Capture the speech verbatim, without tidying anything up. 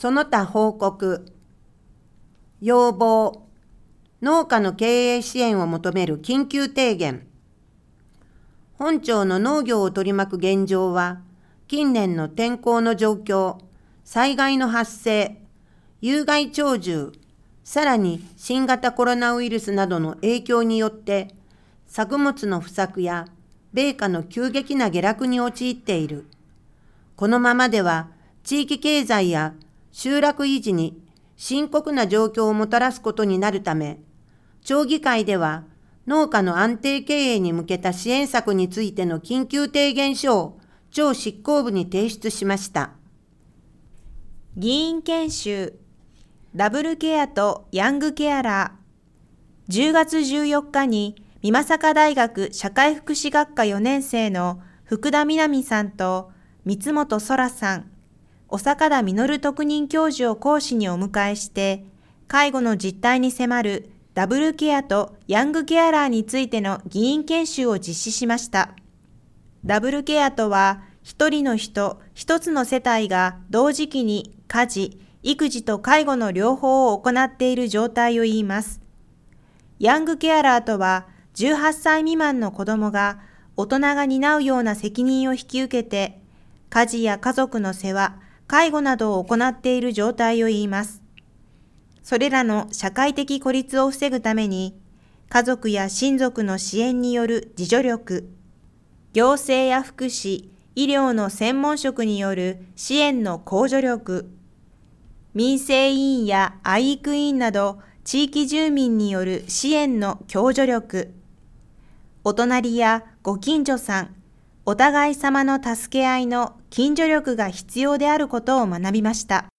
その他報告、要望、農家の経営支援を求める緊急提言。本町の農業を取り巻く現状は、近年の天候の状況、災害の発生、有害鳥獣、さらに新型コロナウイルスなどの影響によって、作物の不作や米価の急激な下落に陥っている。このままでは、地域経済や集落維持に深刻な状況をもたらすことになるため、町議会では農家の安定経営に向けた支援策についての緊急提言書を町執行部に提出しました。 議員研修、ダブルケアとヤングケアラー。じゅうがつじゅうよっかに美作大学社会福祉学科よねん生の福田みなみさんと三本空さん、小坂田実特任教授を講師にお迎えして、介護の実態に迫るダブルケアとヤングケアラーについての議員研修を実施しました。ダブルケアとは、一人の人、一つの世帯が同時期に家事、育児と介護の両方を行っている状態を言います。ヤングケアラーとは、じゅうはっさい未満の子供が大人が担うような責任を引き受けて、家事や家族の世話、介護などを行っている状態を言います。それらの社会的孤立を防ぐために、家族や親族の支援による自助力、行政や福祉、医療の専門職による支援の公助力、民生委員や愛育委員など地域住民による支援の共助力、お隣やご近所さん、お互い様の助け合いの近所力が必要であることを学びました。